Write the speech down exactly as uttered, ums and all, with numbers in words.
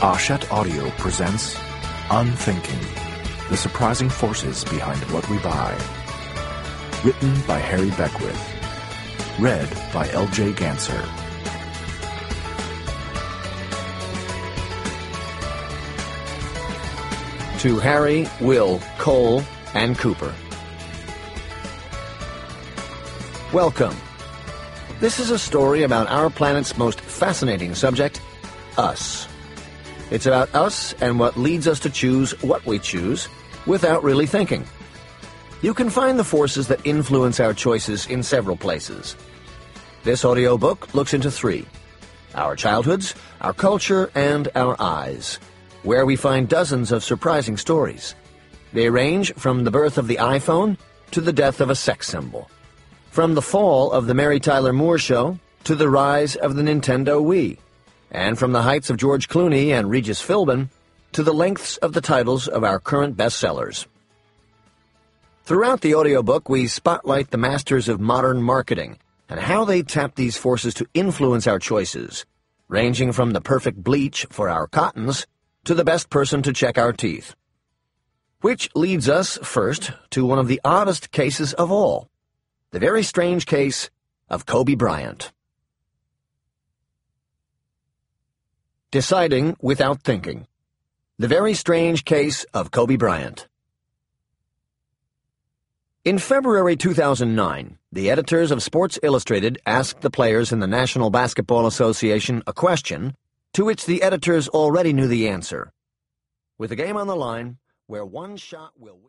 Hachette Audio presents Unthinking, the surprising forces behind what we buy. Written by Harry Beckwith. Read by L J Ganser. To Harry, Will, Cole, and Cooper. Welcome. This is a story about our planet's most fascinating subject, us. It's about us and what leads us to choose what we choose without really thinking. You can find the forces that influence our choices in several places. This audiobook looks into three: our childhoods, our culture, and our eyes, where we find dozens of surprising stories. They range from the birth of the iPhone to the death of a sex symbol, from the fall of the Mary Tyler Moore Show to the rise of the Nintendo Wii, and from the heights of George Clooney and Regis Philbin to the lengths of the titles of our current bestsellers. Throughout the audiobook, we spotlight the masters of modern marketing and how they tap these forces to influence our choices, ranging from the perfect bleach for our cottons to the best person to check our teeth. Which leads us, first, to one of the oddest cases of all, the very strange case of Kobe Bryant. Deciding without thinking. The very strange case of Kobe Bryant. In February two thousand nine, the editors of Sports Illustrated asked the players in the National Basketball Association a question to which the editors already knew the answer. With the game on the line, where one shot will...